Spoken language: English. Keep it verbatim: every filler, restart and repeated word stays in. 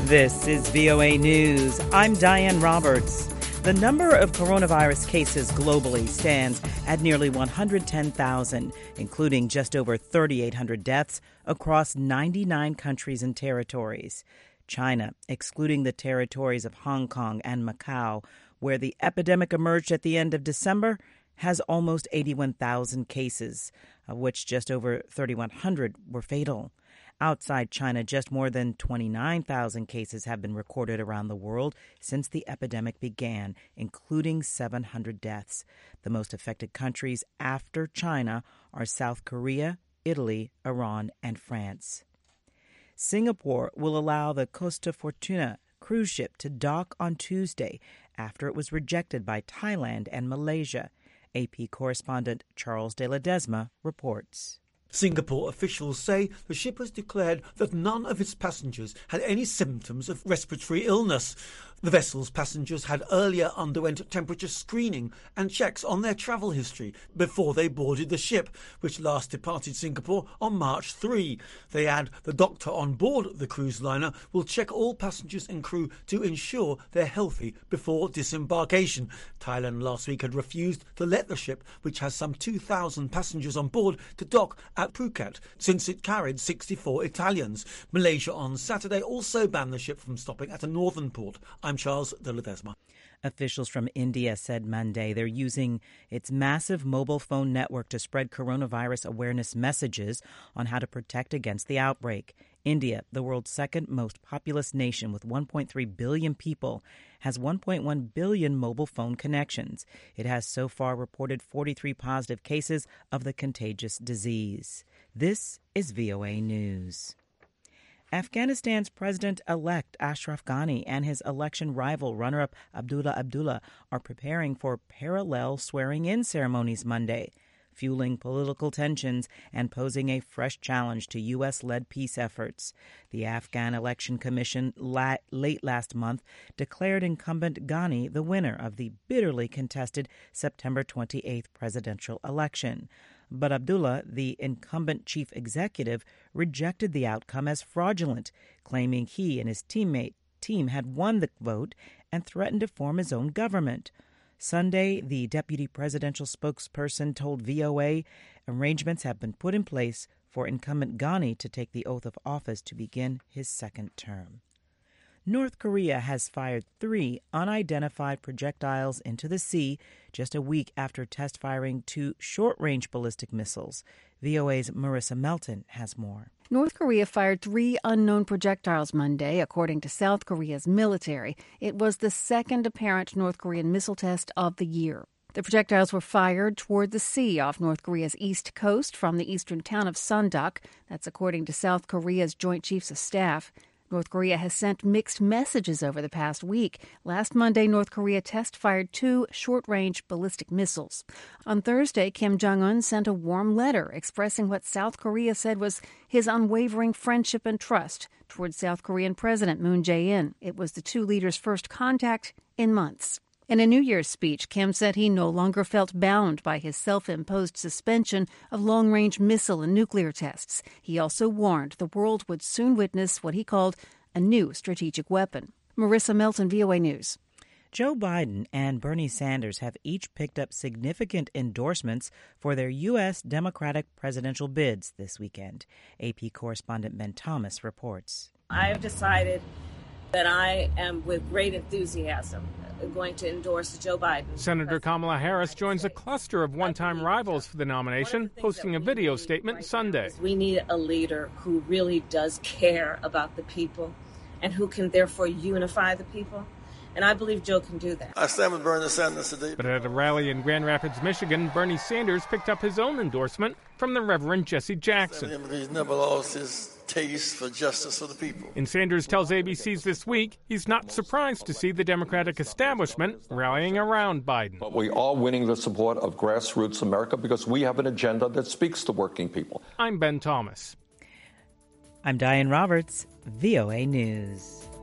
This is V O A News. I'm Diane Roberts. The number of coronavirus cases globally stands at nearly one hundred ten thousand, including just over three thousand eight hundred deaths across ninety-nine countries and territories. China, excluding the territories of Hong Kong and Macau, where the epidemic emerged at the end of December, has almost eighty-one thousand cases, of which just over three thousand one hundred were fatal. Outside China, just more than twenty-nine thousand cases have been recorded around the world since the epidemic began, including seven hundred deaths. The most affected countries after China are South Korea, Italy, Iran, and France. Singapore will allow the Costa Fortuna cruise ship to dock on Tuesday after it was rejected by Thailand and Malaysia. A P correspondent Charles de Ledesma reports. Singapore officials say the ship has declared that none of its passengers had any symptoms of respiratory illness. The vessel's passengers had earlier underwent temperature screening and checks on their travel history before they boarded the ship, which last departed Singapore on March third. They add the doctor on board the cruise liner will check all passengers and crew to ensure they're healthy before disembarkation. Thailand last week had refused to let the ship, which has some two thousand passengers on board, to dock at Phuket since it carried sixty-four Italians. Malaysia on Saturday also banned the ship from stopping at a northern port. I'm Charles de Ledesma. Officials from India said Monday they're using its massive mobile phone network to spread coronavirus awareness messages on how to protect against the outbreak. India, the world's second most populous nation with one point three billion people, has one point one billion mobile phone connections. It has so far reported forty-three positive cases of the contagious disease. This is V O A News. Afghanistan's president-elect Ashraf Ghani and his election rival runner-up Abdullah Abdullah are preparing for parallel swearing-in ceremonies Monday, fueling political tensions and posing a fresh challenge to U S-led peace efforts. The Afghan Election Commission la- late last month declared incumbent Ghani the winner of the bitterly contested September twenty-eighth presidential election. But Abdullah, the incumbent chief executive, rejected the outcome as fraudulent, claiming he and his teammate team had won the vote and threatened to form his own government. Sunday, the deputy presidential spokesperson told V O A arrangements have been put in place for incumbent Ghani to take the oath of office to begin his second term. North Korea has fired three unidentified projectiles into the sea just a week after test firing two short-range ballistic missiles. V O A's Marissa Melton has more. North Korea fired three unknown projectiles Monday, according to South Korea's military. It was the second apparent North Korean missile test of the year. The projectiles were fired toward the sea off North Korea's east coast from the eastern town of Sundok. That's according to South Korea's Joint Chiefs of Staff. North Korea has sent mixed messages over the past week. Last Monday, North Korea test-fired two short-range ballistic missiles. On Thursday, Kim Jong-un sent a warm letter expressing what South Korea said was his unwavering friendship and trust toward South Korean President Moon Jae-in. It was the two leaders' first contact in months. In a New Year's speech, Kim said he no longer felt bound by his self-imposed suspension of long-range missile and nuclear tests. He also warned the world would soon witness what he called a new strategic weapon. Marissa Melton, V O A News. Joe Biden and Bernie Sanders have each picked up significant endorsements for their U S Democratic presidential bids this weekend. A P correspondent Ben Thomas reports. I have decided that I am, with great enthusiasm, going to endorse Joe Biden. Senator Kamala Harris joins a cluster of one-time rivals for the nomination, posting a video statement Sunday. We need a leader who really does care about the people and who can therefore unify the people. And I believe Joe can do that. I stand with Bernie Sanders today. But at a rally in Grand Rapids, Michigan, Bernie Sanders picked up his own endorsement from the Reverend Jesse Jackson. He's never lost his taste for justice for the people. And Sanders tells A B C's This Week he's not surprised to see the Democratic establishment rallying around Biden. But we are winning the support of grassroots America because we have an agenda that speaks to working people. I'm Ben Thomas. I'm Diane Roberts, V O A News.